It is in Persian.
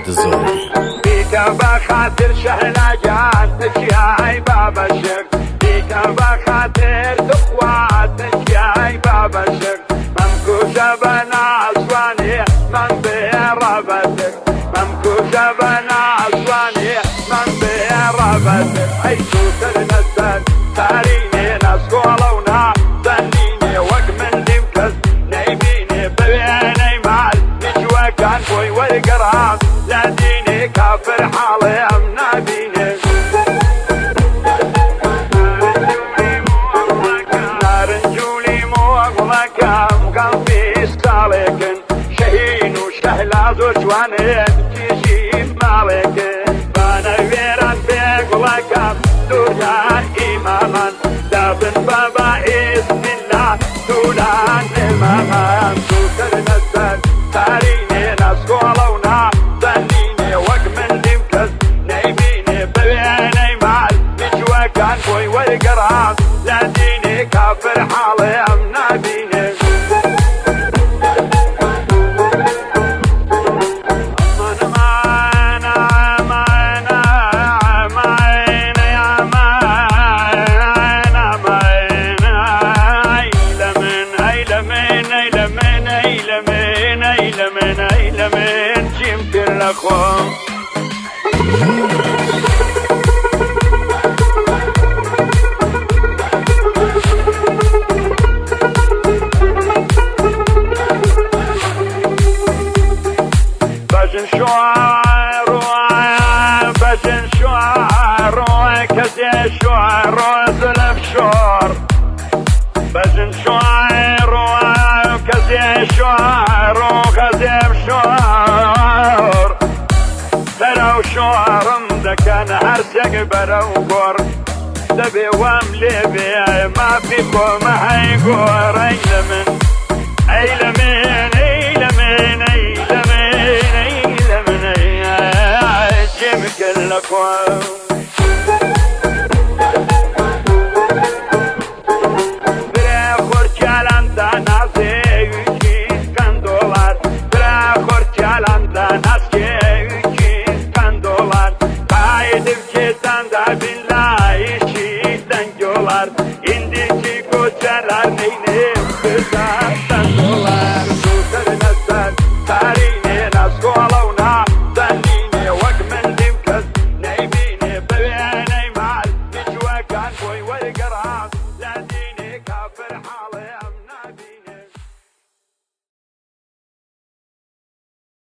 محمد الزهري بيك بخاطر شهلاجان تشياي بابا الشيخ بيك بخاطر تقوى تشياي بابا الشيخ ممكوشة بنا أسواني من بيرابتك ممكوشة بنا أسواني من بيرابتك أي سوتر نزل تاريني ناس قولونا ظنيني وق من دمكس نايميني ببيني مال نجوى كان بوي والقرام لا ديني كافر حالي أمنابيني نارنجولي موغلكم قلبي سالكن شهين وشهلاز وجوانين تيجي مالكن بانا ويران بيقلكم دوريان إيمامان دابن بابا اسم الله دولان إمامان سوتر نزل تاريني ناس قولونا ظنيني وق من دمكس نايميني ببيني مال نجوى كان بوي والقرام لا ديني كافر حالي أمنابيني لمن جيمت لكم بجن شعر بجن شعر كزي شعر زلف شعر بجن شعر كزي شعر غزيب شعر برو شعرم دكان هرسك برو قر دبي واملي بي ما فيكم هيقور ايلمن ايلمن ايلمن ايلمن ايلمن ايجيب كلكم İndiki koçalar neynim kızartan dolar Sutar nazar tarihine nas kolovna Zannine vak men dimkaz neybine Bebeğine mal Hiç vakan boy ve garam